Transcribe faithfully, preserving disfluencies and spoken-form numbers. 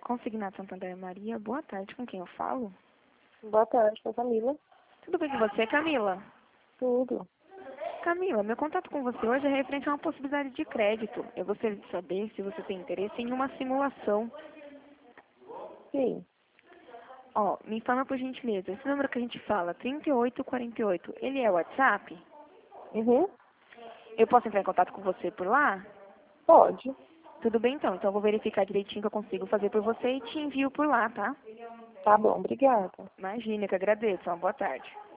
Consignado Santander Maria, boa tarde, com quem eu falo? Boa tarde, com a Camila. Tudo bem com você, Camila? Tudo. Camila, meu contato com você hoje é referente a uma possibilidade de crédito. Eu gostaria de saber se você tem interesse em uma simulação. Sim. Ó, me informa por gentileza, esse número que a gente fala, trinta e oito quarenta e oito, ele é o WhatsApp? Uhum. Eu posso entrar em contato com você por lá? Pode. Tudo bem então, então eu vou verificar direitinho o que eu consigo fazer por você e te envio por lá, tá? Tá bom, obrigada. Imagina, que agradeço. Uma boa tarde.